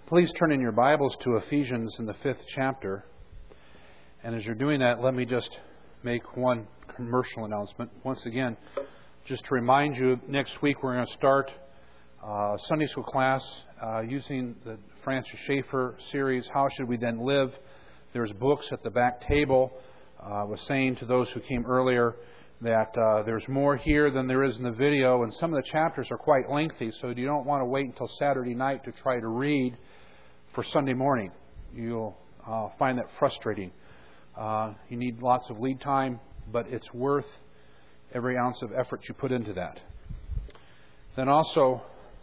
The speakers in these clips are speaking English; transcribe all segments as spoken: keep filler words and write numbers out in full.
Please turn in your Bibles to Ephesians in the fifth chapter. And as you're doing that, let me just make one commercial announcement. Once again, just to remind you, next week we're going to start uh, Sunday school class uh, using the Francis Schaeffer series, How Should We Then Live? There's books at the back table. Uh, I was saying to those who came earlier that uh, there's more here than there is in the video, and some of the chapters are quite lengthy, so you don't want to wait until Saturday night to try to read for Sunday morning. You'll uh, find that frustrating. Uh, you need lots of lead time, but it's worth every ounce of effort you put into that. Then also,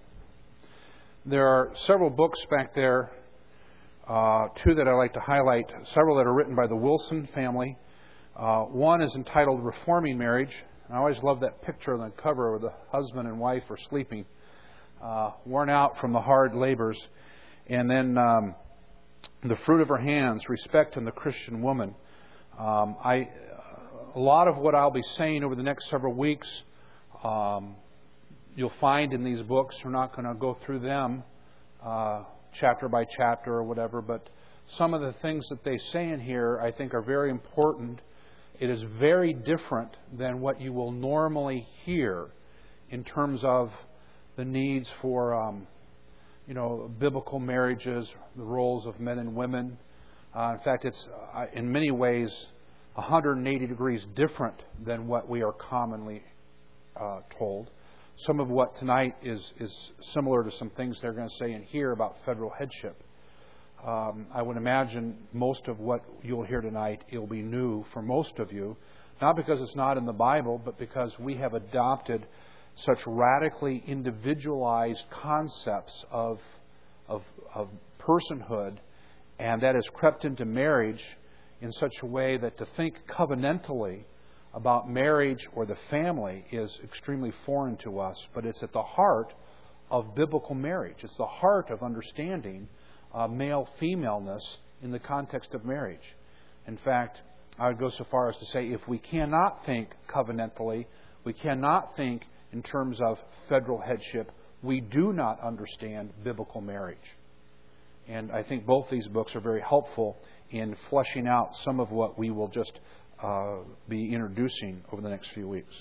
there are several books back there, uh, two that I like to highlight, several that are written by the Wilson family. Uh, one is entitled Reforming Marriage. I always love that picture on the cover where the husband and wife are sleeping, uh, worn out from the hard labors. And then um, The Fruit of Her Hands, Respect in the Christian Woman. Um, I, a lot of what I'll be saying over the next several weeks, um, you'll find in these books. We're not going to go through them uh, chapter by chapter or whatever, but some of the things that they say in here I think are very important. It is very different than what you will normally hear in terms of the needs for um, you know, biblical marriages, the roles of men and women. Uh, in fact, it's uh, in many ways one hundred eighty degrees different than what we are commonly uh, told. Some of what tonight is, is similar to some things they're going to say in here about federal headship. Um, I would imagine most of what you'll hear tonight will be new for most of you, not because it's not in the Bible, but because we have adopted such radically individualized concepts of, of, of personhood, and that has crept into marriage in such a way that to think covenantally about marriage or the family is extremely foreign to us, but it's at the heart of biblical marriage. It's the heart of understanding uh, male-femaleness in the context of marriage. In fact, I would go so far as to say if we cannot think covenantally, we cannot think in terms of federal headship, we do not understand biblical marriage. And I think both these books are very helpful in fleshing out some of what we will just uh, be introducing over the next few weeks.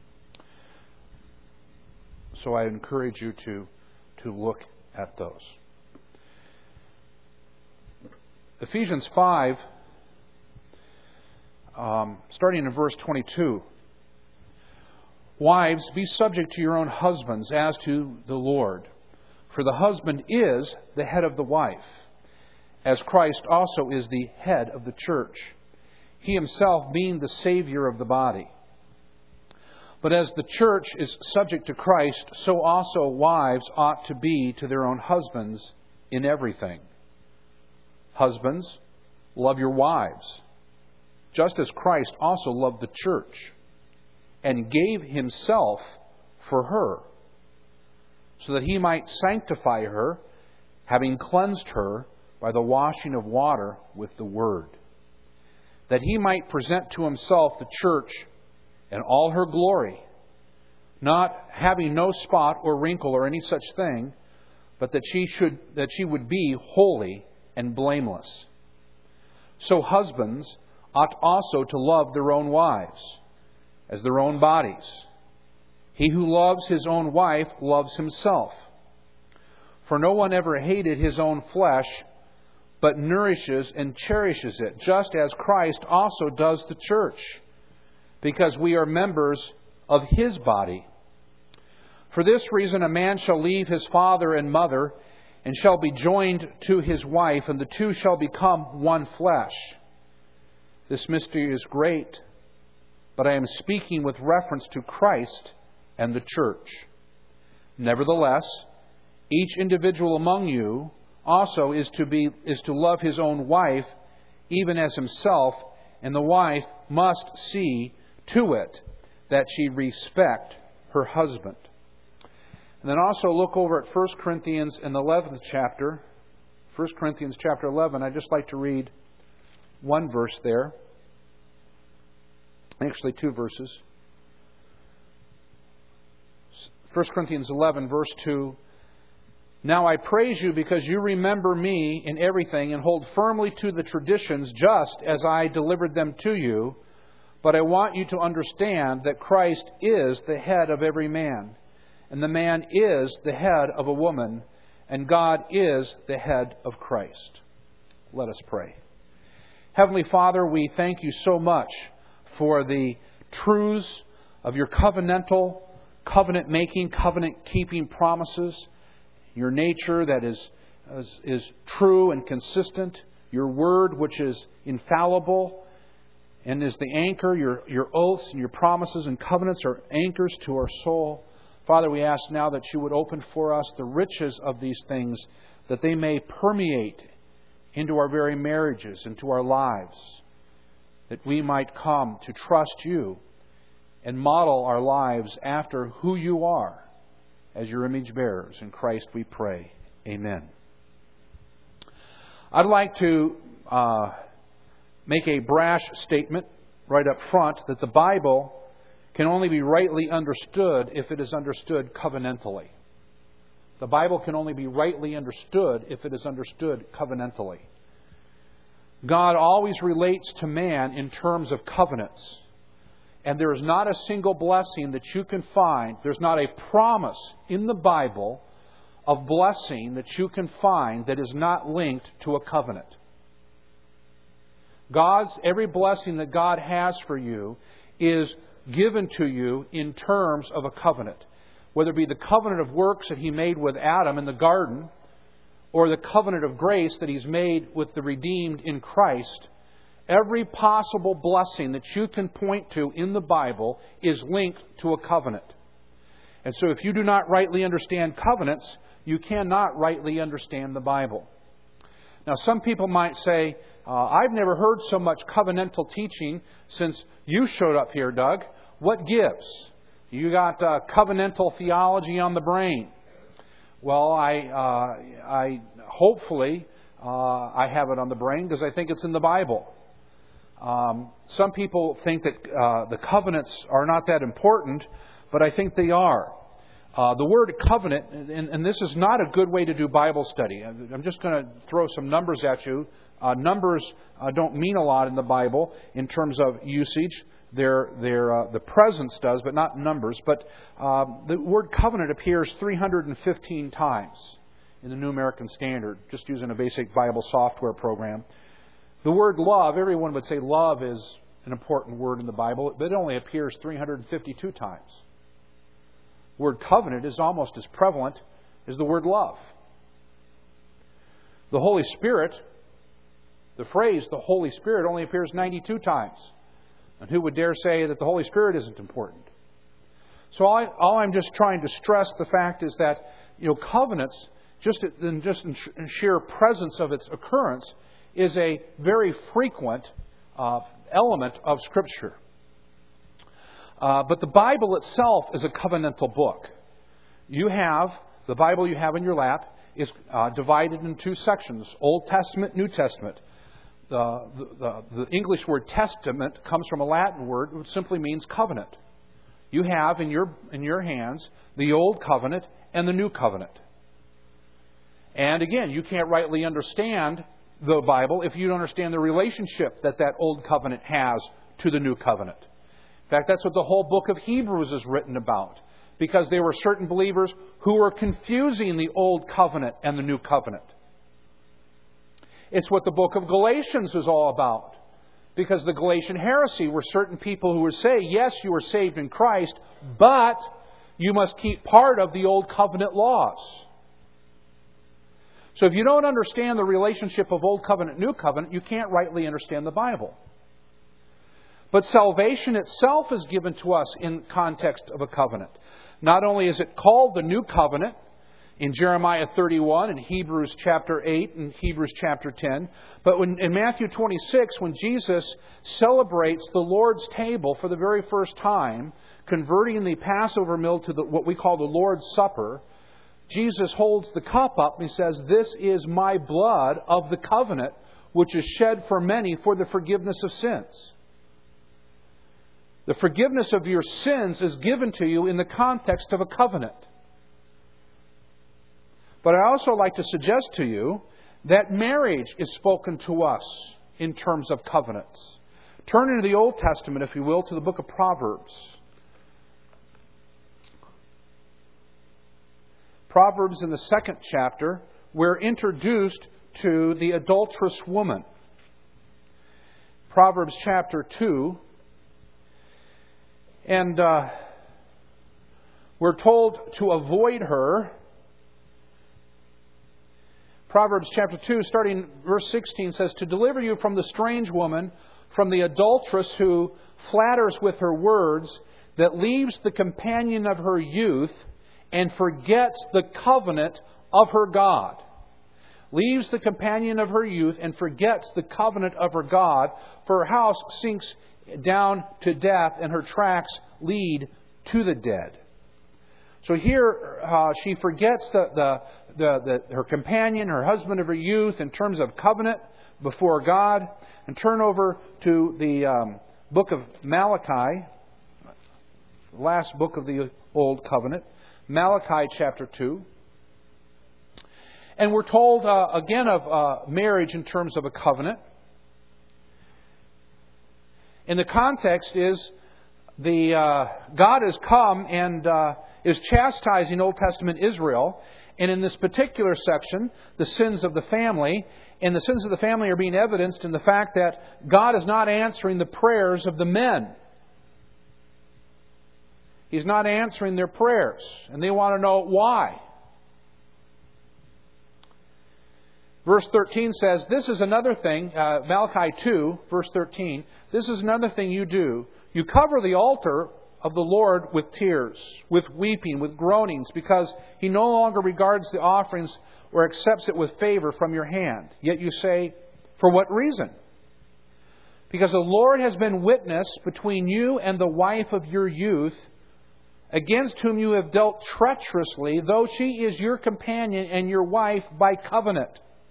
So I encourage you to, to look at those. Ephesians five, um, starting in verse twenty-two. Wives, be subject to your own husbands as to the Lord. For the husband is the head of the wife, as Christ also is the head of the church, He Himself being the Savior of the body. But as the church is subject to Christ, so also wives ought to be to their own husbands in everything. Husbands, love your wives, just as Christ also loved the church, and gave Himself for her, so that He might sanctify her, having cleansed her by the washing of water with the Word, that He might present to Himself the church in all her glory, not having no spot or wrinkle or any such thing, but that she should that she would be holy and blameless. So husbands ought also to love their own wives as their own bodies. He who loves his own wife loves himself. For no one ever hated his own flesh, but nourishes and cherishes it, just as Christ also does the church, because we are members of His body. For this reason a man shall leave his father and mother, and shall be joined to his wife, and the two shall become one flesh. This mystery is great, but I am speaking with reference to Christ and the church. Nevertheless, each individual among you also is to be is to love his own wife, even as himself, and the wife must see to it that she respect her husband. And then also look over at First Corinthians in the eleventh chapter. First Corinthians chapter eleven. I'd just like to read one verse there. Actually, two verses. First Corinthians eleven, verse two. Now I praise you because you remember me in everything and hold firmly to the traditions just as I delivered them to you. But I want you to understand that Christ is the head of every man, and the man is the head of a woman, and God is the head of Christ. Let us pray. Heavenly Father, we thank you so much for the truths of your covenantal, covenant-making, covenant-keeping promises, your nature that is, is, is true and consistent, your word which is infallible and is the anchor, your, your oaths and your promises and covenants are anchors to our soul. Father, we ask now that you would open for us the riches of these things, that they may permeate into our very marriages, into our lives, that we might come to trust you and model our lives after who you are as your image bearers. In Christ we pray. Amen. I'd like to uh, make a brash statement right up front that the Bible can only be rightly understood if it is understood covenantally. The Bible can only be rightly understood if it is understood covenantally. God always relates to man in terms of covenants. And there is not a single blessing that you can find, there's not a promise in the Bible of blessing that you can find that is not linked to a covenant. God's, every blessing that God has for you is given to you in terms of a covenant. Whether it be the covenant of works that He made with Adam in the garden, or the covenant of grace that He's made with the redeemed in Christ, every possible blessing that you can point to in the Bible is linked to a covenant. And so if you do not rightly understand covenants, you cannot rightly understand the Bible. Now some people might say, uh, I've never heard so much covenantal teaching since you showed up here, Doug. What gives? You got uh, covenantal theology on the brain. Well, I, uh, I hopefully uh, I have it on the brain because I think it's in the Bible. Um, some people think that uh, the covenants are not that important, but I think they are. Uh, the word covenant, and, and this is not a good way to do Bible study. I'm just going to throw some numbers at you. Uh, numbers uh, don't mean a lot in the Bible in terms of usage. They're, they're, uh, the presence does, but not numbers. But uh, the word covenant appears three hundred fifteen times in the New American Standard, just using a basic Bible software program. The word love, everyone would say love is an important word in the Bible, but it only appears three hundred fifty-two times. The word covenant is almost as prevalent as the word love. The Holy Spirit, the phrase the Holy Spirit only appears ninety-two times. And who would dare say that the Holy Spirit isn't important? So all, I, all I'm just trying to stress the fact is that, you know, covenants, just in, just in sheer presence of its occurrence, is a very frequent uh, element of Scripture. Uh, but the Bible itself is a covenantal book. You have, the Bible you have in your lap is uh, divided in two sections, Old Testament, New Testament. The, the, the English word testament comes from a Latin word which simply means covenant. You have in your, in your hands the Old Covenant and the New Covenant. And again, you can't rightly understand the Bible if you don't understand the relationship that that Old Covenant has to the New Covenant. In fact, that's what the whole book of Hebrews is written about. Because there were certain believers who were confusing the Old Covenant and the New Covenant. It's what the book of Galatians is all about. Because the Galatian heresy were certain people who would say, yes, you are saved in Christ, but you must keep part of the Old Covenant laws. So if you don't understand the relationship of Old Covenant, New Covenant, you can't rightly understand the Bible. But salvation itself is given to us in context of a covenant. Not only is it called the New Covenant in Jeremiah thirty-one, in Hebrews chapter eight, and Hebrews chapter ten, but when, in Matthew twenty-six, when Jesus celebrates the Lord's table for the very first time, converting the Passover meal to the, what we call the Lord's Supper, Jesus holds the cup up and He says, "This is my blood of the covenant, which is shed for many for the forgiveness of sins." The forgiveness of your sins is given to you in the context of a covenant. But I also like to suggest to you that marriage is spoken to us in terms of covenants. Turn into the Old Testament, if you will, to the book of Proverbs. Proverbs in the second chapter, we're introduced to the adulterous woman. Proverbs chapter two. And uh, we're told to avoid her. Proverbs chapter two, starting verse sixteen, says, "To deliver you from the strange woman, from the adulteress who flatters with her words, that leaves the companion of her youth and forgets the covenant of her God." Leaves the companion of her youth and forgets the covenant of her God, for her house sinks down to death and her tracks lead to the dead. So here uh, she forgets the, the, the, the, her companion, her husband of her youth in terms of covenant before God. And turn over to the um, book of Malachi, last book of the Old Covenant, Malachi chapter two. And we're told uh, again of uh, marriage in terms of a covenant. And the context is the uh, God has come and uh, is chastising Old Testament Israel. And in this particular section, the sins of the family. And the sins of the family are being evidenced in the fact that God is not answering the prayers of the men. He's not answering their prayers. And they want to know why. Verse thirteen says, this is another thing, uh, Malachi two, verse thirteen, this is another thing you do. You cover the altar of the Lord with tears, with weeping, with groanings, because He no longer regards the offerings or accepts it with favor from your hand. Yet you say, for what reason? Because the Lord has been witness between you and the wife of your youth, against whom you have dealt treacherously, though she is your companion and your wife by covenant.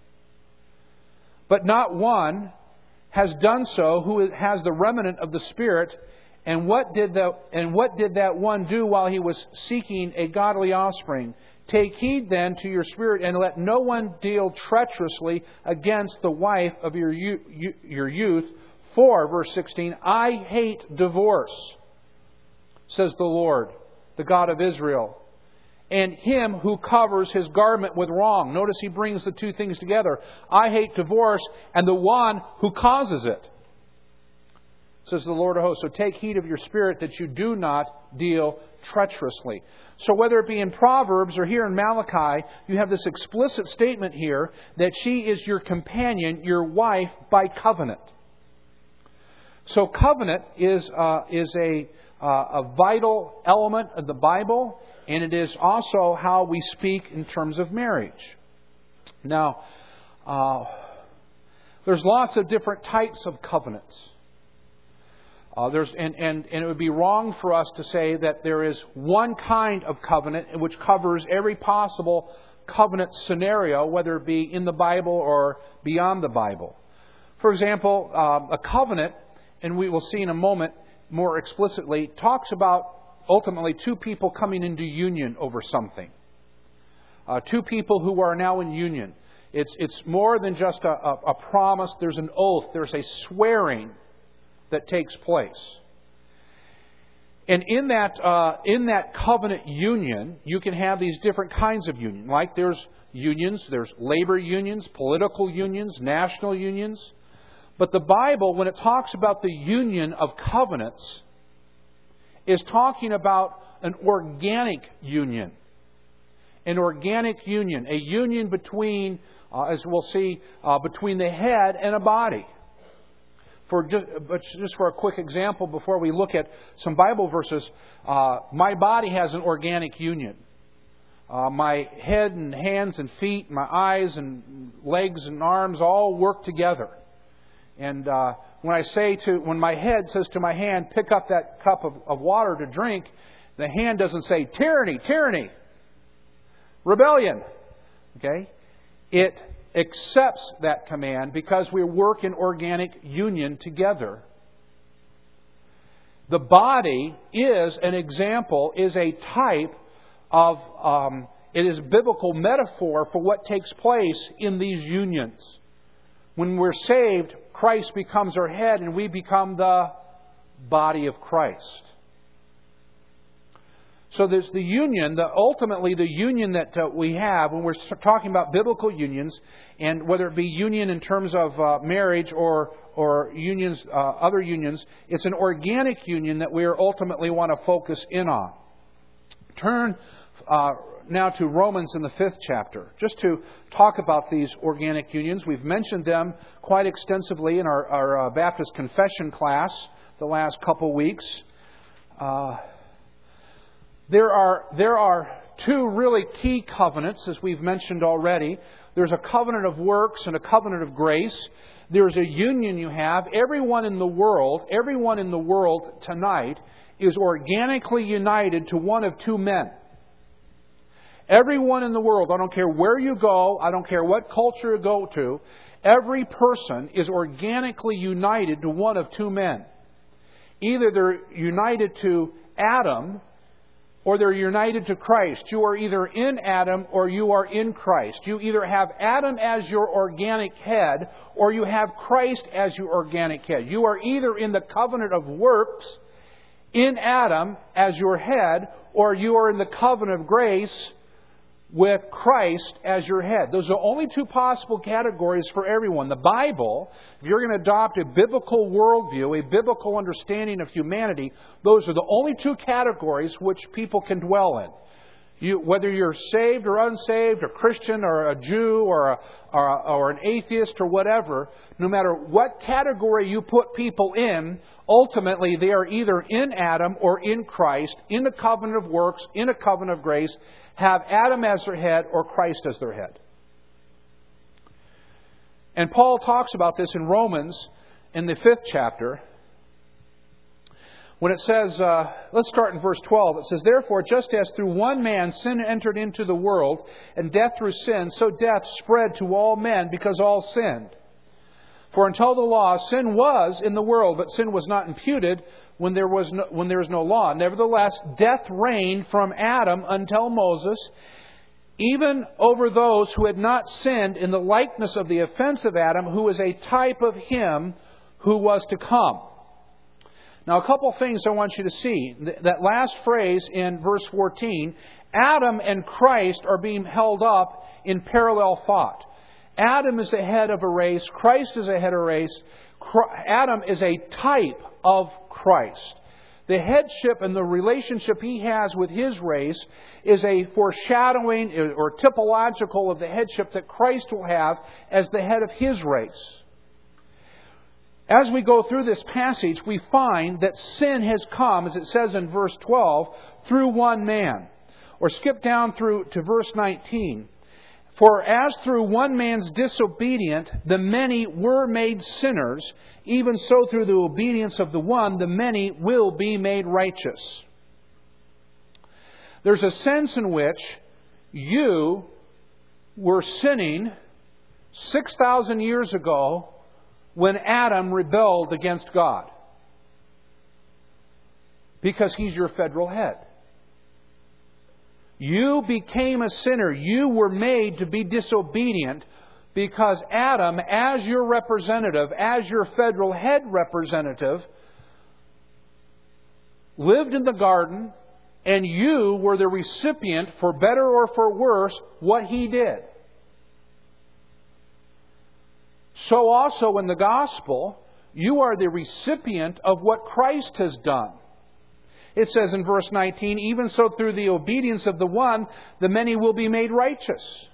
But not one has done so who has the remnant of the Spirit. And what did the and what did that one do while he was seeking a godly offspring? Take heed then to your spirit, and let no one deal treacherously against the wife of your your youth. For, verse sixteen, I hate divorce, says the Lord, the God of Israel, and him who covers his garment with wrong. Notice he brings the two things together. I hate divorce and the one who causes it, says the Lord of hosts. So take heed of your spirit that you do not deal treacherously. So whether it be in Proverbs or here in Malachi, you have this explicit statement here that she is your companion, your wife by covenant. So covenant is uh, is a uh, a vital element of the Bible. And it is also how we speak in terms of marriage. Now, uh, there's lots of different types of covenants. Uh, there's and, and, and it would be wrong for us to say that there is one kind of covenant which covers every possible covenant scenario, whether it be in the Bible or beyond the Bible. For example, uh, a covenant, and we will see in a moment more explicitly, talks about ultimately two people coming into union over something. Uh, two people who are now in union. It's it's more than just a, a, a promise. There's an oath. There's a swearing that takes place. And in that uh, in that covenant union, you can have these different kinds of union. Like there's unions, there's labor unions, political unions, national unions. But the Bible, when it talks about the union of covenants, is talking about an organic union. An organic union. A union between, uh, as we'll see, uh, between the head and a body. For just, but just for a quick example, before we look at some Bible verses, uh, my body has an organic union. Uh, my head and hands and feet, my eyes and legs and arms all work together. And uh, when I say to, when my head says to my hand, pick up that cup of, of water to drink, the hand doesn't say, tyranny, tyranny, rebellion. Okay? It accepts that command because we work in organic union together. The body is an example, is a type of um, It is a biblical metaphor for what takes place in these unions. When we're saved, Christ becomes our head and we become the body of Christ. So there's the union, the ultimately the union that uh, we have when we're talking about biblical unions, and whether it be union in terms of uh, marriage or or unions, uh, other unions, it's an organic union that we ultimately want to focus in on. Turn uh, now to Romans in the fifth chapter, just to talk about these organic unions. We've mentioned them quite extensively in our, our uh, Baptist confession class the last couple weeks. Uh, there are there are two really key covenants, as we've mentioned already. There's a covenant of works and a covenant of grace. There's a union you have. Everyone in the world, everyone in the world tonight is organically united to one of two men. Everyone in the world, I don't care where you go, I don't care what culture you go to, every person is organically united to one of two men. Either they're united to Adam or they're united to Christ. You are either in Adam or you are in Christ. You either have Adam as your organic head or you have Christ as your organic head. You are either in the covenant of works in Adam as your head, or you are in the covenant of grace with Christ as your head. Those are only two possible categories for everyone. The Bible, if you're going to adopt a biblical worldview, a biblical understanding of humanity, those are the only two categories which people can dwell in. You, whether you're saved or unsaved, or Christian or a Jew or, a, or, a, or an atheist or whatever, no matter what category you put people in, ultimately they are either in Adam or in Christ, in the covenant of works, in a covenant of grace, have Adam as their head or Christ as their head. And Paul talks about this in Romans in the fifth chapter. When it says, uh, let's start in verse twelve. It says, "Therefore, just as through one man sin entered into the world, and death through sin, so death spread to all men because all sinned. For until the law, sin was in the world, but sin was not imputed when there was no, when there was no law. Nevertheless, death reigned from Adam until Moses, even over those who had not sinned, in the likeness of the offense of Adam, who is a type of him who was to come." Now, a couple things I want you to see. That last phrase in verse fourteen, Adam and Christ are being held up in parallel thought. Adam is the head of a race. Christ is the head of a race. Adam is a type of Christ. The headship and the relationship he has with his race is a foreshadowing or typological of the headship that Christ will have as the head of his race. As we go through this passage, we find that sin has come, as it says in verse twelve, through one man. Or skip down through to verse nineteen. "For as through one man's disobedience the many were made sinners, even so through the obedience of the one the many will be made righteous." There's a sense in which you were sinning six thousand years ago when Adam rebelled against God, because he's your federal head. You became a sinner. You were made to be disobedient because Adam, as your representative, as your federal head representative, lived in the garden, and you were the recipient, for better or for worse, what he did. So also in the gospel, you are the recipient of what Christ has done. It says in verse nineteen, "Even so through the obedience of the one, the many will be made righteous."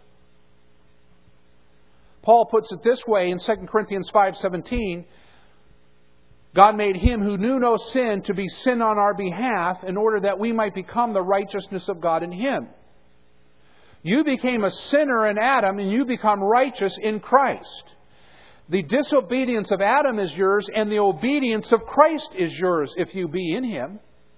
Paul puts it this way in Second Corinthians five seventeen, "God made him who knew no sin to be sin on our behalf, in order that we might become the righteousness of God in him." You became a sinner in Adam, and you become righteous in Christ. The disobedience of Adam is yours, and the obedience of Christ is yours if you be in him.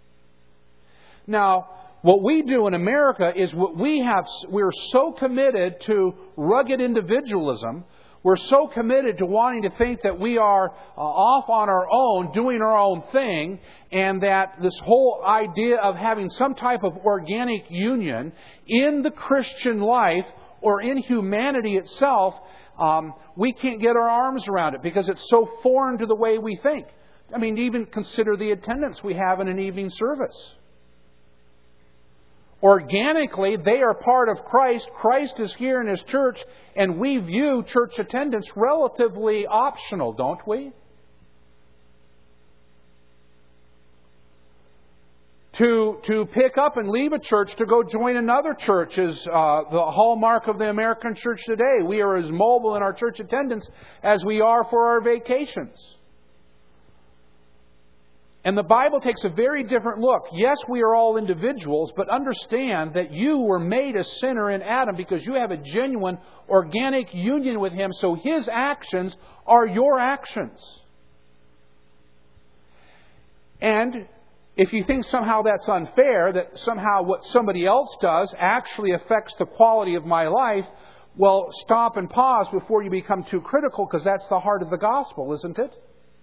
Now, what we do in America is what we have, we're so committed to rugged individualism, We're so committed to wanting to think that we are uh, off on our own, doing our own thing, and that this whole idea of having some type of organic union in the Christian life or in humanity itself, um, we can't get our arms around it because it's so foreign to the way we think. I mean, even consider the attendance we have in an evening service. Organically, they are part of Christ. Christ is here in His church, and we view church attendance relatively optional, don't we? To, to pick up and leave a church to go join another church is uh, the hallmark of the American church today. We are as mobile in our church attendance as we are for our vacations. And the Bible takes a very different look. Yes, we are all individuals, but understand that you were made a sinner in Adam because you have a genuine organic union with Him, so His actions are your actions. And if you think somehow that's unfair, that somehow what somebody else does actually affects the quality of my life, well, stop and pause before you become too critical, because that's the heart of the gospel, isn't it?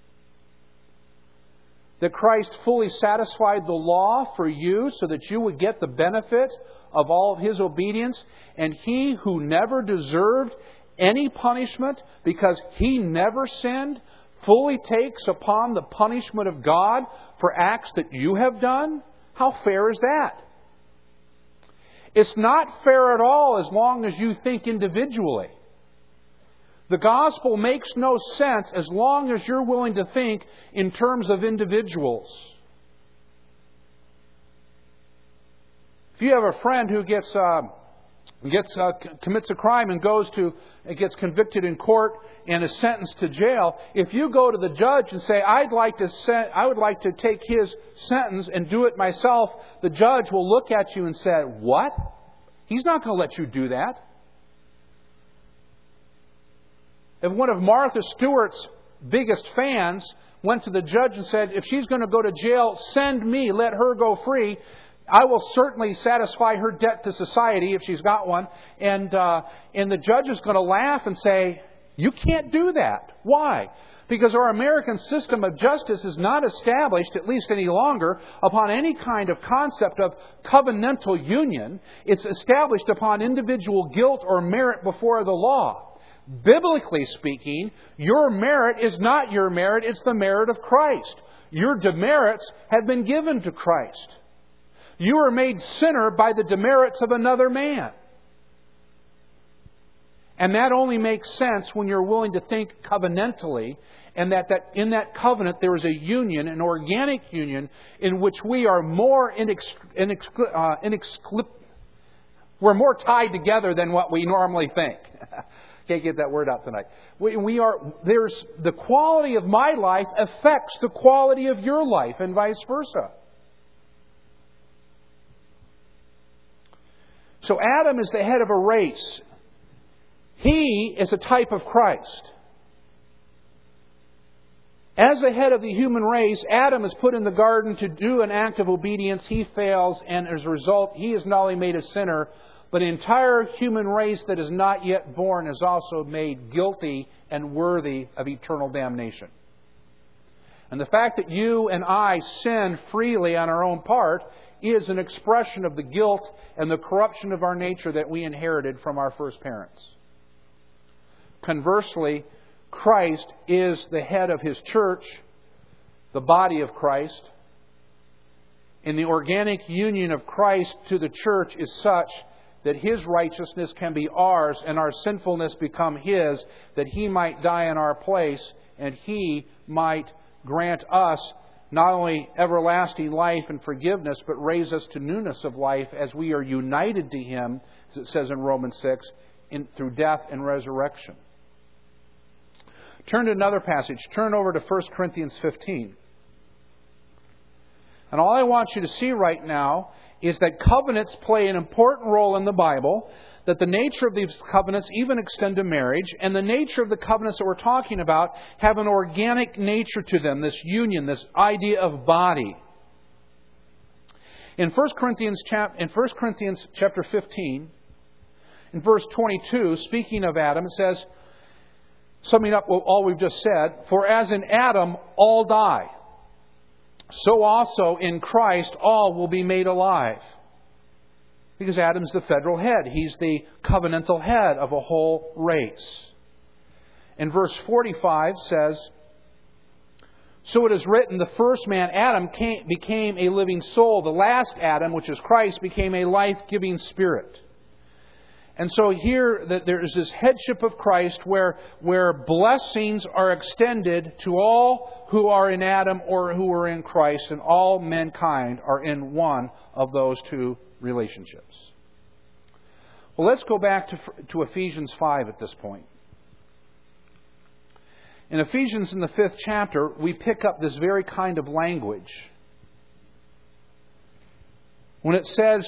That Christ fully satisfied the law for you so that you would get the benefit of all of His obedience. And He who never deserved any punishment because He never sinned, fully takes upon the punishment of God for acts that you have done? How fair is that? It's not fair at all as long as you think individually. The gospel makes no sense as long as you're willing to think in terms of individuals. If you have a friend who gets uh, gets uh, commits a crime and goes to and gets convicted in court and is sentenced to jail, if you go to the judge and say, "I'd like to sen- I would like to take his sentence and do it myself," the judge will look at you and say, "What? He's not going to let you do that." If one of Martha Stewart's biggest fans went to the judge and said, "If she's going to go to jail, send me, let her go free. I will certainly satisfy her debt to society if she's got one." And uh, and the judge is going to laugh and say, "You can't do that." Why? Because our American system of justice is not established, at least any longer, upon any kind of concept of covenantal union. It's established upon individual guilt or merit before the law. Biblically speaking, your merit is not your merit, it's the merit of Christ. Your demerits have been given to Christ. You are made sinner by the demerits of another man. And that only makes sense when you're willing to think covenantally, and that, that in that covenant there is a union, an organic union, in which we are more inex, inex, uh, inexclip, we're more tied together than what we normally think. Can't get that word out tonight. We, we are there's the quality of my life affects the quality of your life, and vice versa. So Adam is the head of a race. He is a type of Christ. As the head of the human race, Adam is put in the garden to do an act of obedience. He fails, and as a result, he is not only made a sinner, but the entire human race that is not yet born is also made guilty and worthy of eternal damnation. And the fact that you and I sin freely on our own part is an expression of the guilt and the corruption of our nature that we inherited from our first parents. Conversely, Christ is the head of His church, the body of Christ. And the organic union of Christ to the church is such that His righteousness can be ours and our sinfulness become His, that He might die in our place and He might grant us not only everlasting life and forgiveness, but raise us to newness of life as we are united to Him, as it says in Romans six, in, through death and resurrection. Turn to another passage. Turn over to First Corinthians fifteen. And all I want you to see right now is that covenants play an important role in the Bible, that the nature of these covenants even extend to marriage, and the nature of the covenants that we're talking about have an organic nature to them, this union, this idea of body. In First Corinthians, chap- in First Corinthians chapter fifteen, in verse twenty-two, speaking of Adam, it says, summing up all we've just said, for as in Adam all die, so also in Christ all will be made alive. Because Adam's the federal head. He's the covenantal head of a whole race. And verse forty-five says, so it is written, the first man, Adam, came, became a living soul. The last Adam, which is Christ, became a life-giving spirit. And so here that there is this headship of Christ where, where blessings are extended to all who are in Adam or who are in Christ, and all mankind are in one of those two relationships. Well, let's go back to, to Ephesians five at this point. In Ephesians, in the fifth chapter, we pick up this very kind of language. When it says,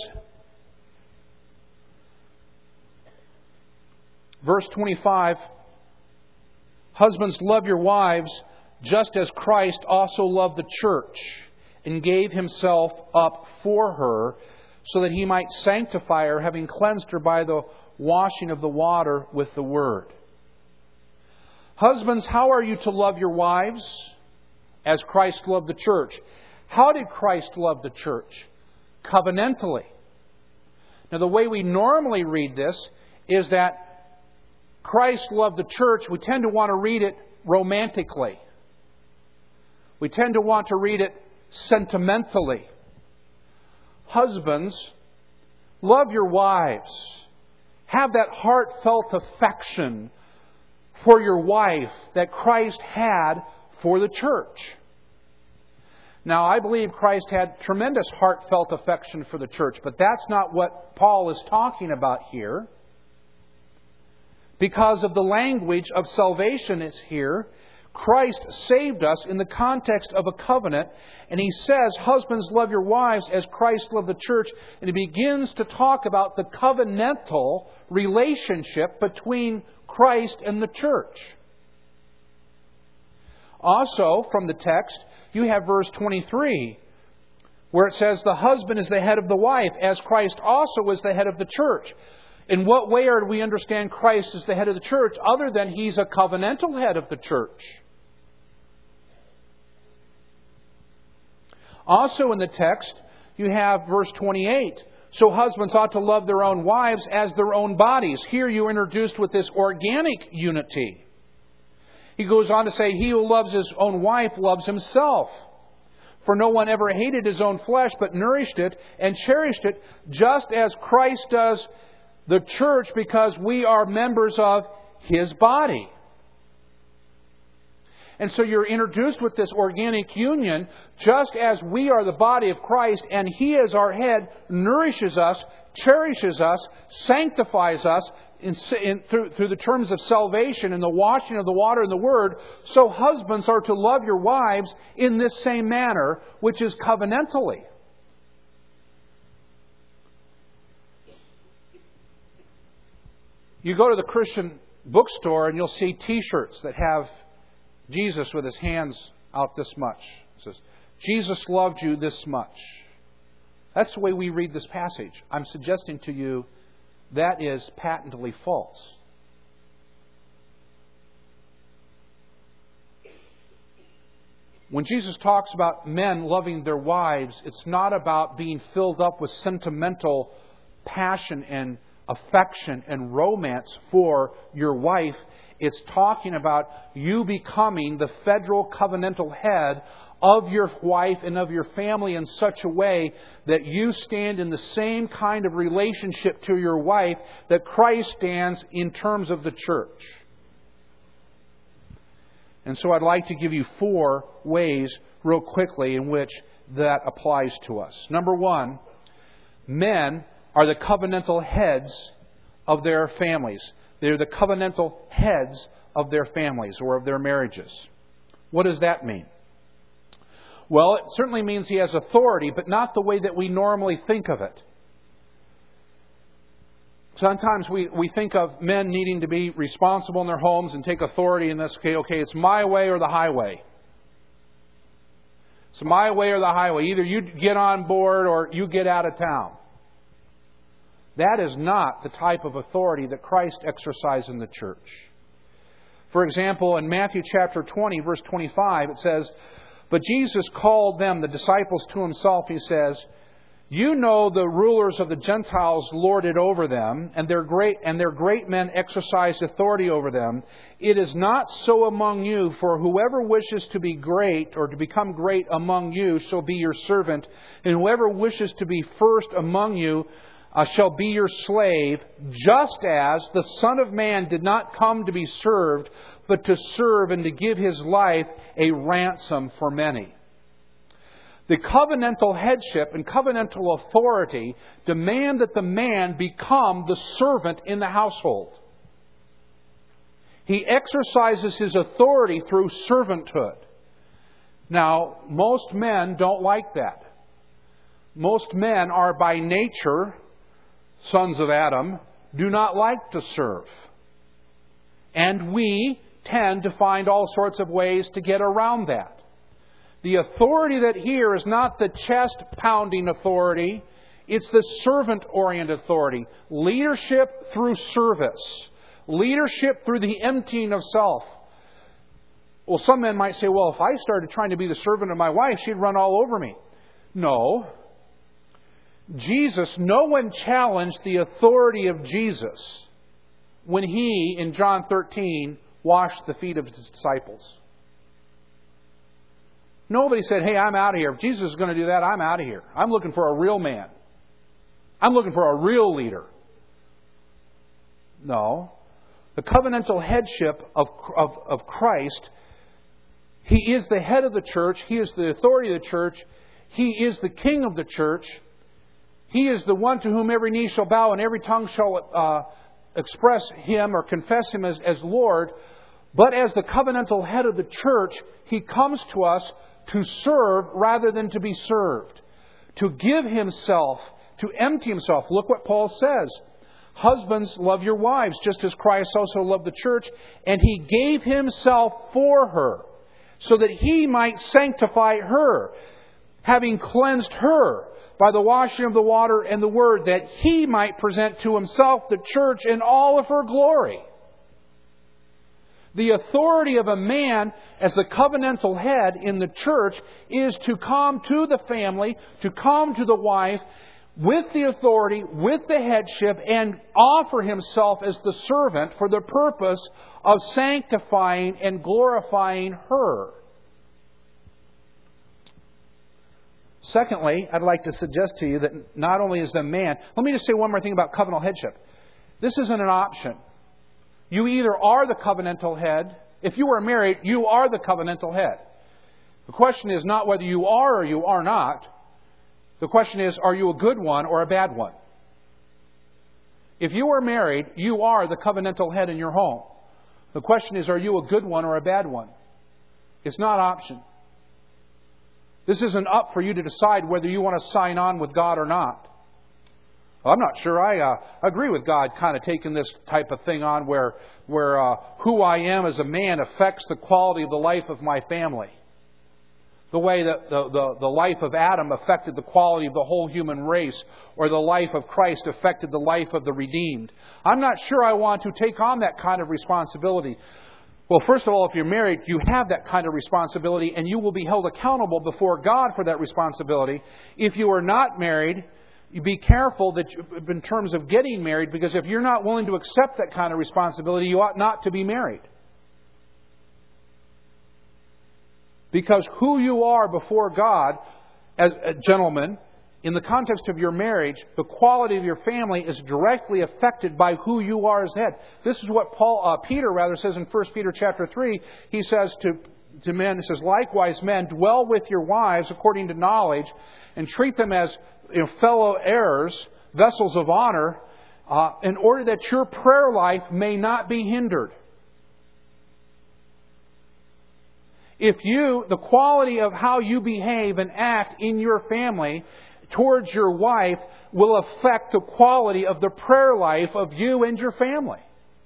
verse twenty-five, husbands, love your wives, just as Christ also loved the church, and gave himself up for her, so that he might sanctify her, having cleansed her by the washing of the water with the word. Husbands, how are you to love your wives? As Christ loved the church. How did Christ love the church? Covenantally. Now, the way we normally read this is that Christ loved the church. We tend to want to read it romantically. We tend to want to read it sentimentally. Husbands, love your wives. Have that heartfelt affection for your wife that Christ had for the church. Now, I believe Christ had tremendous heartfelt affection for the church, but that's not what Paul is talking about here. Because of the language of salvation is here, Christ saved us in the context of a covenant, and he says, husbands, love your wives as Christ loved the church, and he begins to talk about the covenantal relationship between Christ and the church. Also, from the text, you have verse twenty-three, where it says, the husband is the head of the wife, as Christ also is the head of the church. In what way are we understand Christ as the head of the church, other than he's a covenantal head of the church? Also in the text, you have verse twenty-eight. So husbands ought to love their own wives as their own bodies. Here you're introduced with this organic unity. He goes on to say, he who loves his own wife loves himself. For no one ever hated his own flesh, but nourished it and cherished it, just as Christ does the church, because we are members of his body. And so you're introduced with this organic union, just as we are the body of Christ, and he as our head nourishes us, cherishes us, sanctifies us in, in, through, through the terms of salvation and the washing of the water and the word. So husbands are to love your wives in this same manner, which is covenantally. You go to the Christian bookstore and you'll see T-shirts that have Jesus with his hands out this much. It says, Jesus loved you this much. That's the way we read this passage. I'm suggesting to you that is patently false. When Jesus talks about men loving their wives, it's not about being filled up with sentimental passion and affection and romance for your wife. It's talking about you becoming the federal covenantal head of your wife and of your family in such a way that you stand in the same kind of relationship to your wife that Christ stands in terms of the church. And so I'd like to give you four ways real quickly in which that applies to us. Number one, men are the covenantal heads of their families. They're the covenantal heads of their families or of their marriages. What does that mean? Well, it certainly means he has authority, but not the way that we normally think of it. Sometimes we, we think of men needing to be responsible in their homes and take authority in this. Okay, okay, it's my way or the highway. It's my way or the highway. Either you get on board or you get out of town. That is not the type of authority that Christ exercised in the church. For example, in Matthew chapter twenty, verse twenty-five, it says, "But Jesus called them," the disciples, to himself. He says, "You know the rulers of the Gentiles lord it over them, and their great and their great men exercise authority over them. It is not so among you, for whoever wishes to be great or to become great among you shall be your servant, and whoever wishes to be first among you uh, shall be your slave, just as the Son of Man did not come to be served, but to serve and to give His life a ransom for many." The covenantal headship and covenantal authority demand that the man become the servant in the household. He exercises his authority through servanthood. Now, most men don't like that. Most men are by nature, sons of Adam, do not like to serve. And we tend to find all sorts of ways to get around that. The authority that here is not the chest-pounding authority. It's the servant-oriented authority. Leadership through service. Leadership through the emptying of self. Well, some men might say, well, if I started trying to be the servant of my wife, she'd run all over me. No. Jesus, no one challenged the authority of Jesus when He, in John thirteen, washed the feet of His disciples. Nobody said, hey, I'm out of here. If Jesus is going to do that, I'm out of here. I'm looking for a real man. I'm looking for a real leader. No. The covenantal headship of, of, of Christ, He is the head of the church. He is the authority of the church. He is the king of the church. He is the one to whom every knee shall bow and every tongue shall uh, express Him or confess Him as, as Lord. But as the covenantal head of the church, He comes to us to serve rather than to be served. To give Himself, to empty Himself. Look what Paul says. Husbands, love your wives, just as Christ also loved the church, and He gave Himself for her, so that He might sanctify her, having cleansed her by the washing of the water and the word, that He might present to Himself the church in all of her glory. The authority of a man as the covenantal head in the church is to come to the family, to come to the wife with the authority, with the headship, and offer himself as the servant for the purpose of sanctifying and glorifying her. Secondly, I'd like to suggest to you that not only is the man... Let me just say one more thing about covenantal headship. This isn't an option. You either are the covenantal head. If you are married, you are the covenantal head. The question is not whether you are or you are not. The question is, are you a good one or a bad one? If you are married, you are the covenantal head in your home. The question is, are you a good one or a bad one? It's not option. This isn't up for you to decide whether you want to sign on with God or not. I'm not sure I uh, agree with God kind of taking this type of thing on where where uh, who I am as a man affects the quality of the life of my family. The way that the, the, the life of Adam affected the quality of the whole human race, or the life of Christ affected the life of the redeemed. I'm not sure I want to take on that kind of responsibility. Well, first of all, if you're married, you have that kind of responsibility, and you will be held accountable before God for that responsibility. If you are not married, you be careful that you, in terms of getting married, because if you're not willing to accept that kind of responsibility, you ought not to be married. Because who you are before God, as a gentleman, in the context of your marriage, the quality of your family is directly affected by who you are as head. This is what Paul, uh, Peter rather says in First Peter chapter three. He says to, to men, he says, likewise, men, dwell with your wives according to knowledge, and treat them as you know, fellow heirs, vessels of honor, uh, in order that your prayer life may not be hindered. If you, the quality of how you behave and act in your family towards your wife will affect the quality of the prayer life of you and your family.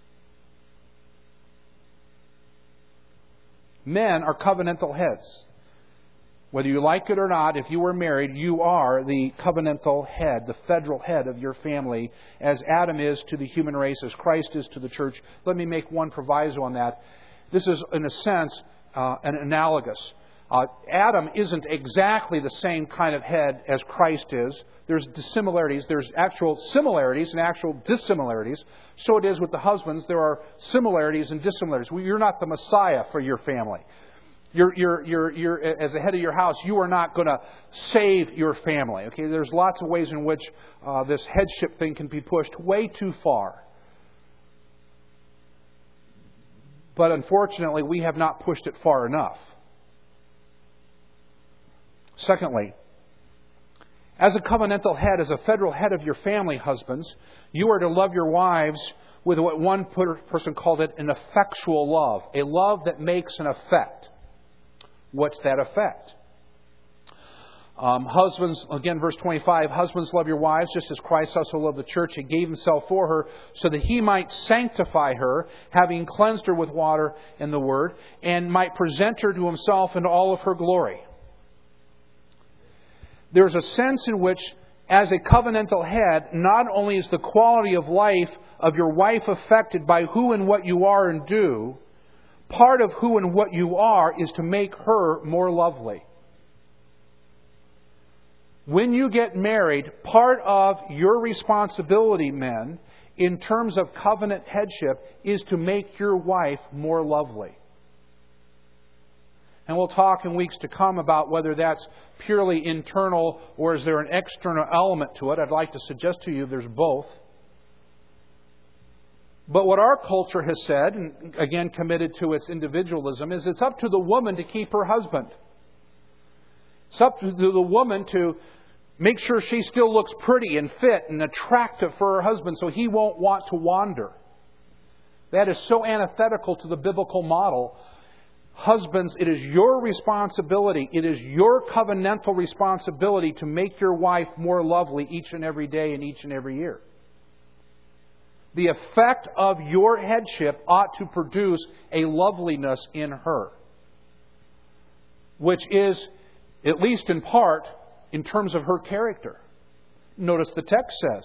Men are covenantal heads. Whether you like it or not, if you were married, you are the covenantal head, the federal head of your family, as Adam is to the human race, as Christ is to the church. Let me make one proviso on that. This is, in a sense, uh, an analogous. Uh, Adam isn't exactly the same kind of head as Christ is. There's dissimilarities. There's actual similarities and actual dissimilarities. So it is with the husbands. There are similarities and dissimilarities. Well, you're not the Messiah for your family. You're, you're, you're, you're, as the head of your house, you are not going to save your family. Okay, there's lots of ways in which uh, this headship thing can be pushed way too far. But unfortunately, we have not pushed it far enough. Secondly, as a covenantal head, as a federal head of your family, husbands, you are to love your wives with what one person called it an effectual love, a love that makes an effect. What's that effect? Um, husbands, again, verse twenty-five, husbands, love your wives just as Christ also loved the church. He gave himself for her so that he might sanctify her, having cleansed her with water and the word, and might present her to himself in all of her glory. There's a sense in which, as a covenantal head, not only is the quality of life of your wife affected by who and what you are and do, part of who and what you are is to make her more lovely. When you get married, part of your responsibility, men, in terms of covenant headship, is to make your wife more lovely. And we'll talk in weeks to come about whether that's purely internal or is there an external element to it. I'd like to suggest to you there's both. But what our culture has said, and again committed to its individualism, is it's up to the woman to keep her husband. It's up to the woman to make sure she still looks pretty and fit and attractive for her husband so he won't want to wander. That is so antithetical to the biblical model. Husbands, it is your responsibility, it is your covenantal responsibility to make your wife more lovely each and every day and each and every year. The effect of your headship ought to produce a loveliness in her, which is, at least in part, in terms of her character. Notice the text says,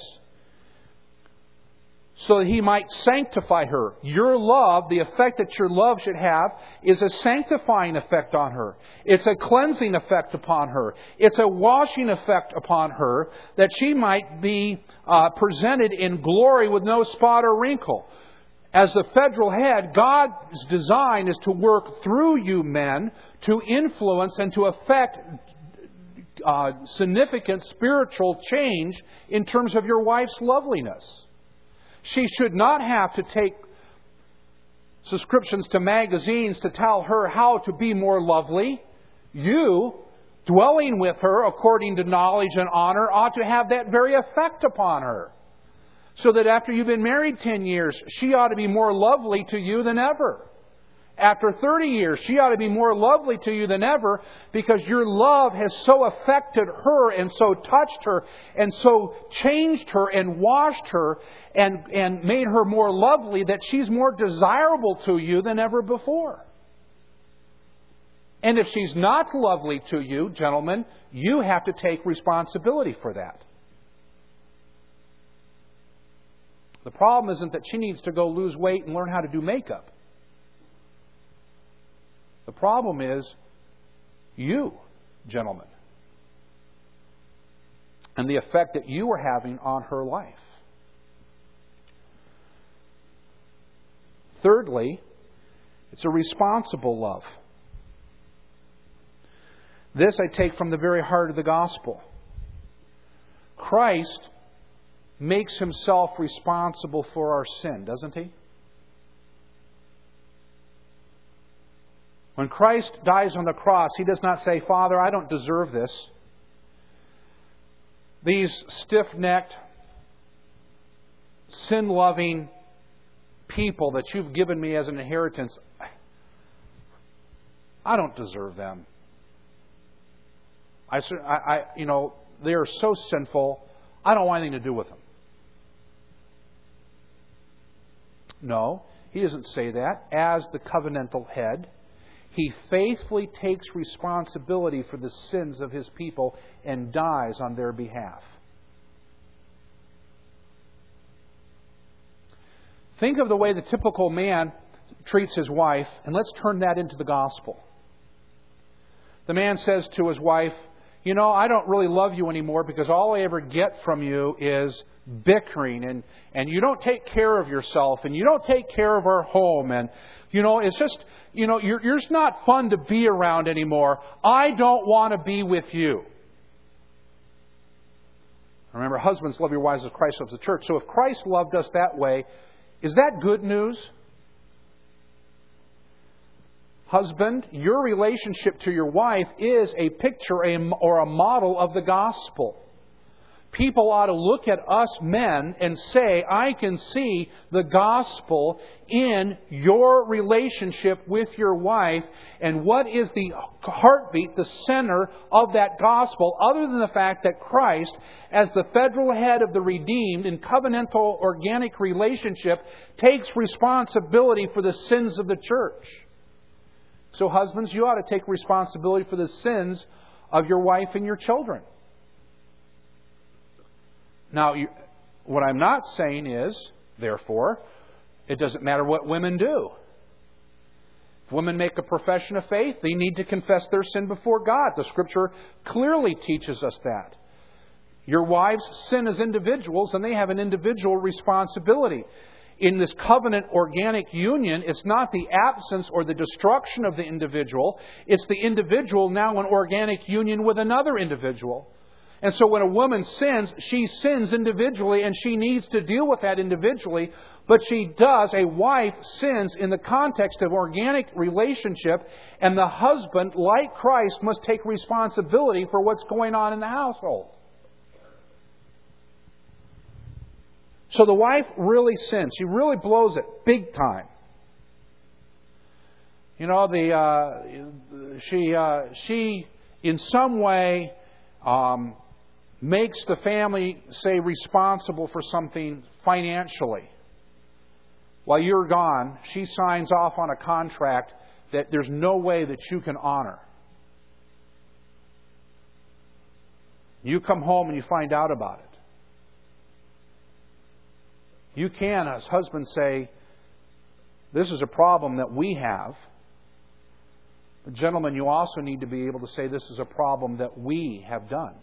so that he might sanctify her. Your love, the effect that your love should have, is a sanctifying effect on her. It's a cleansing effect upon her. It's a washing effect upon her, that she might be uh, presented in glory with no spot or wrinkle. As the federal head, God's design is to work through you men to influence and to affect uh, significant spiritual change in terms of your wife's loveliness. She should not have to take subscriptions to magazines to tell her how to be more lovely. You, dwelling with her according to knowledge and honor, ought to have that very effect upon her. So that after you've been married ten years, she ought to be more lovely to you than ever. After thirty years, she ought to be more lovely to you than ever because your love has so affected her and so touched her and so changed her and washed her and, and made her more lovely that she's more desirable to you than ever before. And if she's not lovely to you, gentlemen, you have to take responsibility for that. The problem isn't that she needs to go lose weight and learn how to do makeup. The problem is you, gentlemen, and the effect that you are having on her life. Thirdly, it's a responsible love. This I take from the very heart of the gospel. Christ makes himself responsible for our sin, doesn't he? When Christ dies on the cross, he does not say, Father, I don't deserve this. These stiff-necked, sin-loving people that you've given me as an inheritance, I don't deserve them. I, I, you know, they are so sinful, I don't want anything to do with them. No, he doesn't say that. As the covenantal head, he faithfully takes responsibility for the sins of his people and dies on their behalf. Think of the way the typical man treats his wife, and let's turn that into the gospel. The man says to his wife, you know, I don't really love you anymore because all I ever get from you is bickering, and, and you don't take care of yourself, and you don't take care of our home, and, you know, it's just, you know, you're, you're just not fun to be around anymore. I don't want to be with you. Remember, husbands, love your wives as Christ loves the church. So if Christ loved us that way, is that good news? Husband, your relationship to your wife is a picture or a model of the gospel. People ought to look at us men and say, I can see the gospel in your relationship with your wife. And what is the heartbeat, the center of that gospel, other than the fact that Christ, as the federal head of the redeemed in covenantal organic relationship, takes responsibility for the sins of the church. So husbands, you ought to take responsibility for the sins of your wife and your children. Now, you, what I'm not saying is, therefore, it doesn't matter what women do. If women make a profession of faith, they need to confess their sin before God. The Scripture clearly teaches us that. Your wives sin as individuals, and they have an individual responsibility. In this covenant organic union, it's not the absence or the destruction of the individual. It's the individual now in organic union with another individual. And so when a woman sins, she sins individually, and she needs to deal with that individually. But she does, a wife sins in the context of organic relationship, and the husband, like Christ, must take responsibility for what's going on in the household. So the wife really sins. She really blows it big time. You know, the uh, she uh, she in some way um, makes the family, say, responsible for something financially. While you're gone, she signs off on a contract that there's no way that you can honor. You come home and you find out about it. You can, as husbands, say, this is a problem that we have. But gentlemen, you also need to be able to say this is a problem that we have done.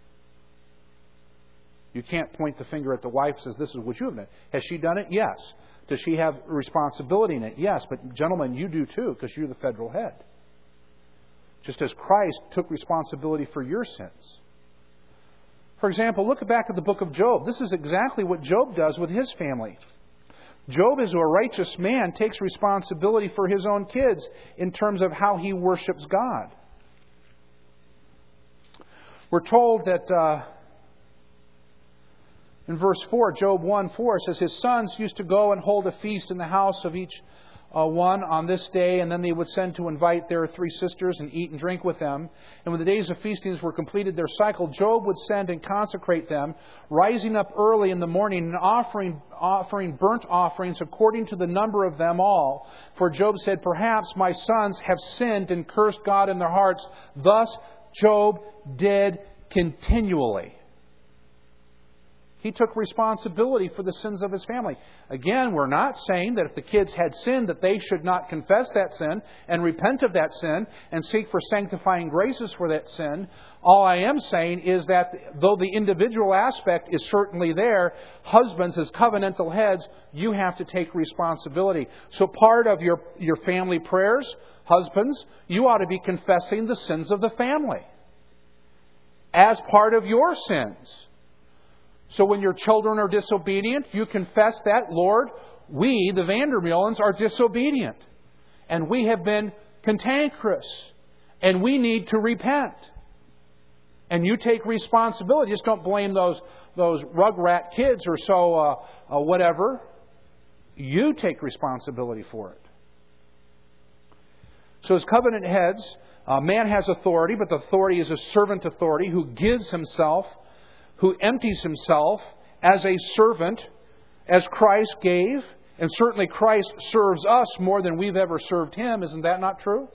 You can't point the finger at the wife and says, this is what you have done. Has she done it? Yes. Does she have responsibility in it? Yes. But gentlemen, you do too, because you're the federal head. Just as Christ took responsibility for your sins. For example, look back at the book of Job. This is exactly what Job does with his family. Job, as a righteous man, takes responsibility for his own kids in terms of how he worships God. We're told that uh, in verse four, Job one four, it says, his sons used to go and hold a feast in the house of each Uh, one on this day, and then they would send to invite their three sisters and eat and drink with them. And when the days of feastings were completed their cycle, Job would send and consecrate them, rising up early in the morning and offering offering burnt offerings according to the number of them all. For Job said, perhaps my sons have sinned and cursed God in their hearts. Thus Job did continually. He took responsibility for the sins of his family. Again, we're not saying that if the kids had sinned that they should not confess that sin and repent of that sin and seek for sanctifying graces for that sin. All I am saying is that though the individual aspect is certainly there, husbands as covenantal heads, you have to take responsibility. So part of your, your family prayers, husbands, you ought to be confessing the sins of the family as part of your sins. So when your children are disobedient, you confess that, Lord, we, the Vandermeulens, are disobedient. And we have been cantankerous. And we need to repent. And you take responsibility. Just don't blame those those rugrat kids or so, uh, uh, whatever. You take responsibility for it. So as covenant heads, uh, man has authority, but the authority is a servant authority who gives himself, who empties himself as a servant, as Christ gave. And certainly Christ serves us more than we've ever served Him. Isn't that not true?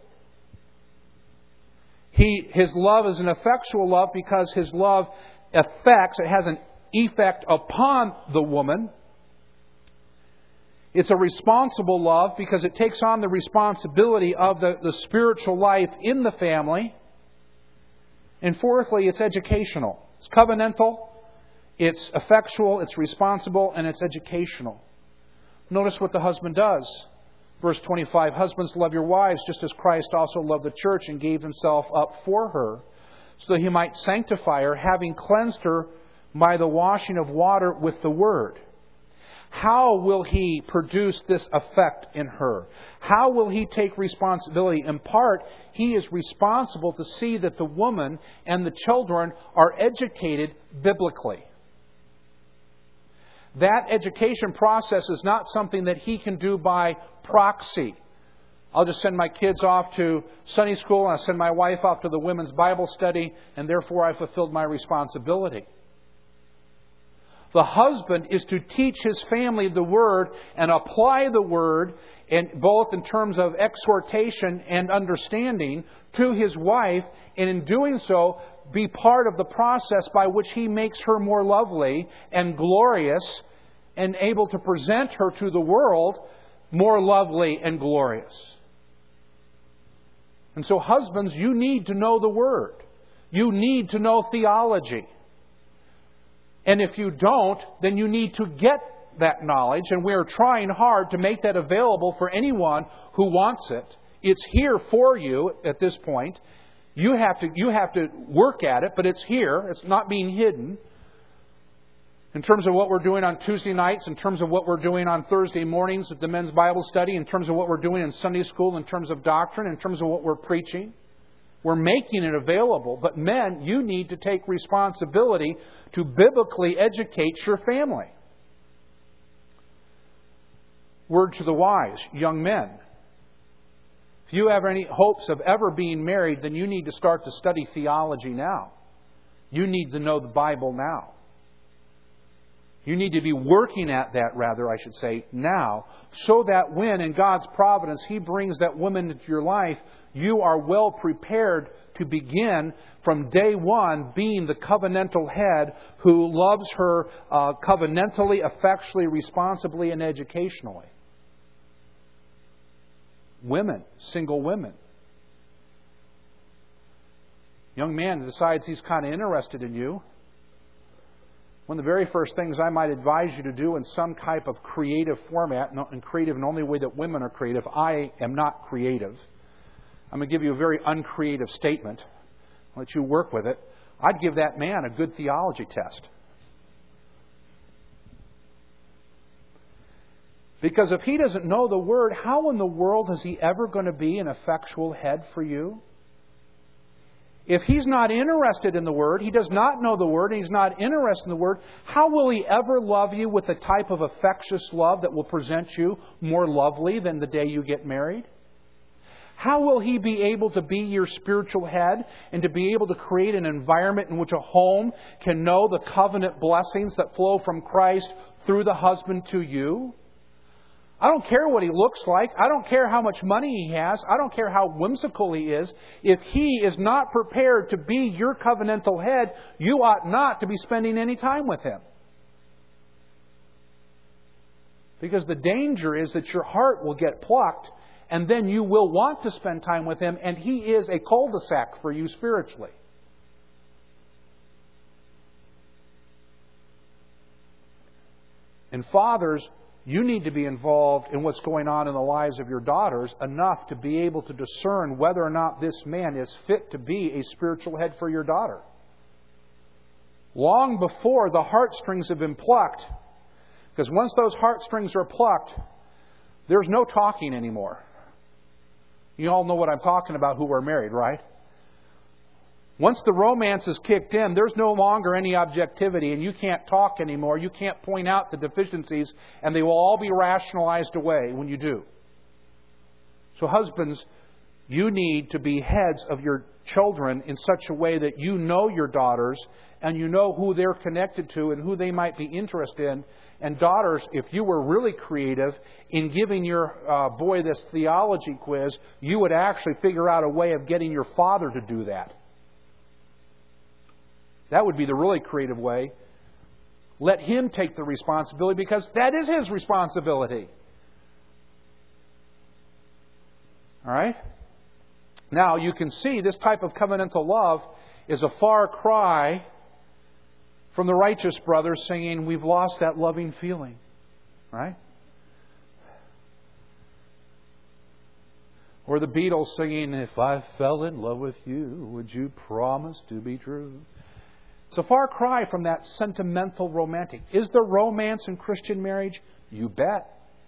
He, His love is an effectual love because His love affects, it has an effect upon the woman. It's a responsible love because it takes on the responsibility of the, the spiritual life in the family. And fourthly, it's educational. It's covenantal, it's effectual, it's responsible, and it's educational. Notice what the husband does. Verse twenty-five, husbands, love your wives just as Christ also loved the church and gave himself up for her, so that he might sanctify her, having cleansed her by the washing of water with the word. How will he produce this effect in her? How will he take responsibility? In part, he is responsible to see that the woman and the children are educated biblically. That education process is not something that he can do by proxy. I'll just send my kids off to Sunday school and I'll send my wife off to the women's Bible study, and therefore I fulfilled my responsibility. The husband is to teach his family the Word and apply the Word, and both in terms of exhortation and understanding, to his wife, and in doing so, be part of the process by which he makes her more lovely and glorious and able to present her to the world more lovely and glorious. And so, husbands, you need to know the Word. You need to know theology. And if you don't, then you need to get that knowledge. And we are trying hard to make that available for anyone who wants it. It's here for you at this point. You have to, you have to work at it, but it's here. It's not being hidden. In terms of what we're doing on Tuesday nights, in terms of what we're doing on Thursday mornings at the men's Bible study, in terms of what we're doing in Sunday school, in terms of doctrine, in terms of what we're preaching. We're making it available. But men, you need to take responsibility to biblically educate your family. Word to the wise, young men. If you have any hopes of ever being married, then you need to start to study theology now. You need to know the Bible now. You need to be working at that, rather, I should say, now, so that when, in God's providence, He brings that woman into your life, you are well prepared to begin from day one being the covenantal head who loves her uh, covenantally, effectually, responsibly, and educationally. Women, single women. Young man decides he's kind of interested in you. One of the very first things I might advise you to do in some type of creative format, and creative in the only way that women are creative, I am not creative. I'm going to give you a very uncreative statement. I'll let you work with it. I'd give that man a good theology test. Because if he doesn't know the Word, how in the world is he ever going to be an effectual head for you? If he's not interested in the Word, he does not know the Word, and he's not interested in the Word, how will he ever love you with the type of affectious love that will present you more lovely than the day you get married? How will he be able to be your spiritual head and to be able to create an environment in which a home can know the covenant blessings that flow from Christ through the husband to you? I don't care what he looks like. I don't care how much money he has. I don't care how whimsical he is. If he is not prepared to be your covenantal head, you ought not to be spending any time with him. Because the danger is that your heart will get plucked, and then you will want to spend time with him, and he is a cul-de-sac for you spiritually. And fathers, you need to be involved in what's going on in the lives of your daughters enough to be able to discern whether or not this man is fit to be a spiritual head for your daughter. Long before the heartstrings have been plucked, because once those heartstrings are plucked, there's no talking anymore. You all know what I'm talking about who are married, right? Once the romance is kicked in, there's no longer any objectivity, and you can't talk anymore. You can't point out the deficiencies, and they will all be rationalized away when you do. So husbands, you need to be heads of your children in such a way that you know your daughters, and you know who they're connected to and who they might be interested in. And daughters, if you were really creative in giving your uh, boy this theology quiz, you would actually figure out a way of getting your father to do that. That would be the really creative way. Let him take the responsibility, because that is his responsibility. All right? Now, you can see this type of covenantal love is a far cry from the righteous brothers singing, we've lost that loving feeling. Right? Or the Beatles singing, if I fell in love with you, would you promise to be true? It's a far cry from that sentimental romantic. Is there romance in Christian marriage? You bet.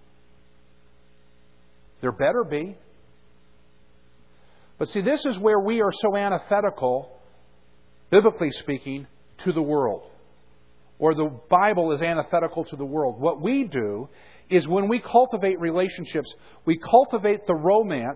There better be. But see, this is where we are so antithetical, biblically speaking, to the world. Or the Bible is antithetical to the world. What we do is when we cultivate relationships, we cultivate the romance.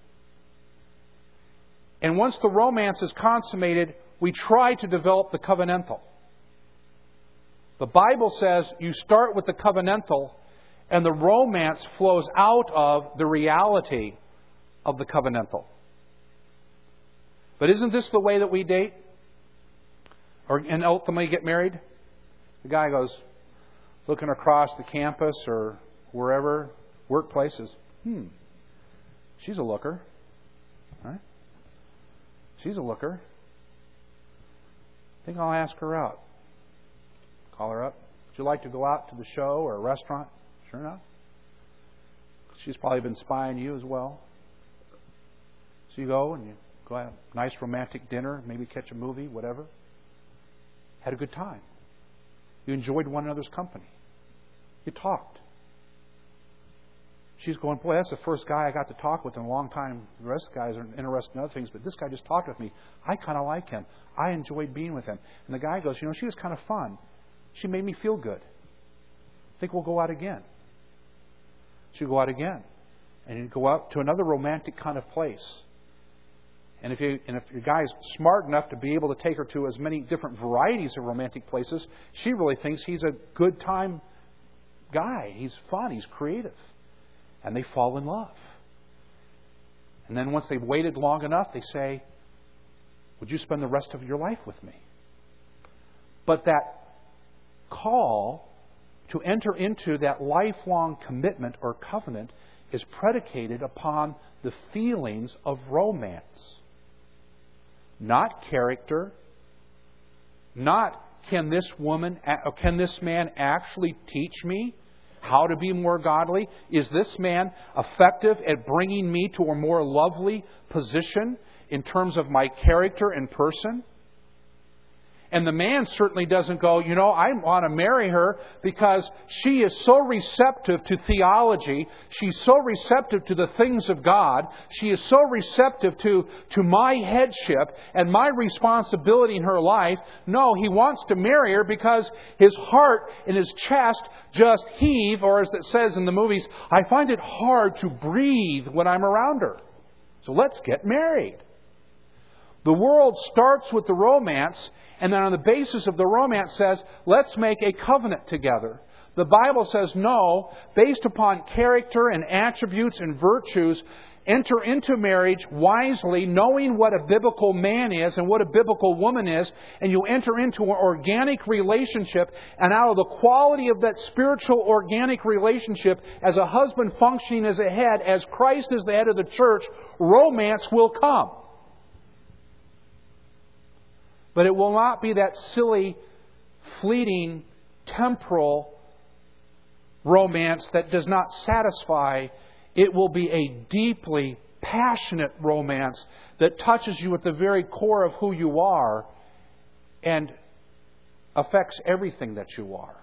And once the romance is consummated, we try to develop the covenantal. The Bible says you start with the covenantal and the romance flows out of the reality of the covenantal. But isn't this the way that we date? Or and ultimately get married? The guy goes looking across the campus or wherever, workplaces. Hmm, she's a looker. Right? She's a looker. I think I'll ask her out. Call her up. Would you like to go out to the show or a restaurant? Sure enough. She's probably been spying you as well. So you go and you go have a nice romantic dinner, maybe catch a movie, whatever. Had a good time. You enjoyed one another's company. You talked. She's going, boy, that's the first guy I got to talk with in a long time. The rest of the guys are interested in other things, but this guy just talked with me. I kind of like him. I enjoyed being with him. And the guy goes, you know, she was kind of fun. She made me feel good. I think we'll go out again. So you go out again. And you go out to another romantic kind of place. And if you and if your guy's smart enough to be able to take her to as many different varieties of romantic places, she really thinks he's a good time guy. He's fun. He's creative. And they fall in love. And then once they've waited long enough, they say, would you spend the rest of your life with me? But that call to enter into that lifelong commitment or covenant is predicated upon the feelings of romance. Not character. Not can this woman, can this man actually teach me how to be more godly? Is this man effective at bringing me to a more lovely position in terms of my character and person? And the man certainly doesn't go, you know, I want to marry her because she is so receptive to theology. She's so receptive to the things of God. She is so receptive to, to my headship and my responsibility in her life. No, he wants to marry her because his heart and his chest just heave, or as it says in the movies, I find it hard to breathe when I'm around her. So let's get married. The world starts with the romance, and then on the basis of the romance says, let's make a covenant together. The Bible says, no, based upon character and attributes and virtues, enter into marriage wisely, knowing what a biblical man is and what a biblical woman is, and you enter into an organic relationship, and out of the quality of that spiritual organic relationship, as a husband functioning as a head, as Christ is the head of the church, romance will come. But it will not be that silly, fleeting, temporal romance that does not satisfy. It will be a deeply passionate romance that touches you at the very core of who you are and affects everything that you are.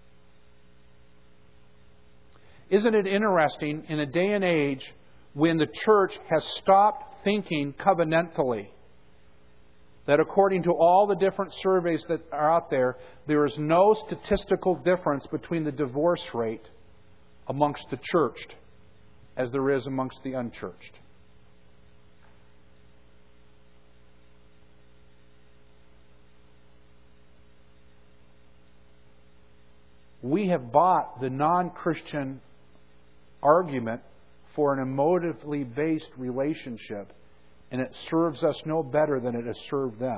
Isn't it interesting in a day and age when the church has stopped thinking covenantally, that according to all the different surveys that are out there, there is no statistical difference between the divorce rate amongst the churched as there is amongst the unchurched. We have bought the non-Christian argument for an emotively based relationship, and it serves us no better than it has served them.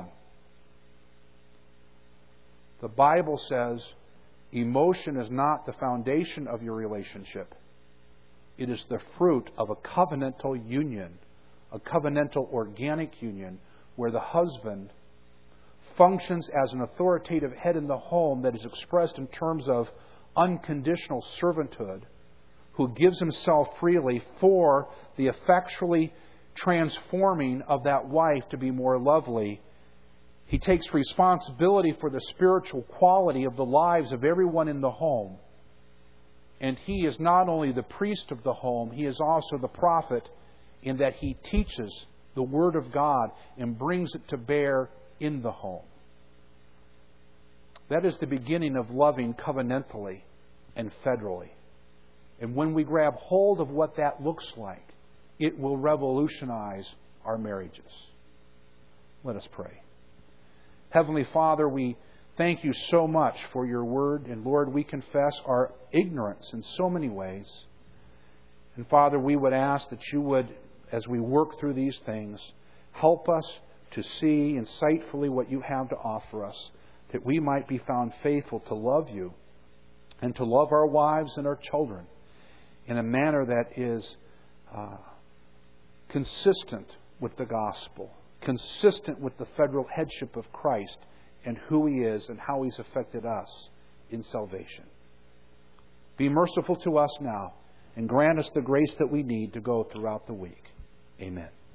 The Bible says emotion is not the foundation of your relationship. It is the fruit of a covenantal union, a covenantal organic union, where the husband functions as an authoritative head in the home that is expressed in terms of unconditional servanthood, who gives himself freely for the effectually transforming of that wife to be more lovely. He takes responsibility for the spiritual quality of the lives of everyone in the home. And he is not only the priest of the home, he is also the prophet, in that he teaches the Word of God and brings it to bear in the home. That is the beginning of loving covenantally and federally. And when we grab hold of what that looks like, it will revolutionize our marriages. Let us pray. Heavenly Father, we thank you so much for your word. And Lord, we confess our ignorance in so many ways. And Father, we would ask that you would, as we work through these things, help us to see insightfully what you have to offer us, that we might be found faithful to love you and to love our wives and our children in a manner that is uh, consistent with the gospel, consistent with the federal headship of Christ and who He is and how He's affected us in salvation. Be merciful to us now and grant us the grace that we need to go throughout the week. Amen.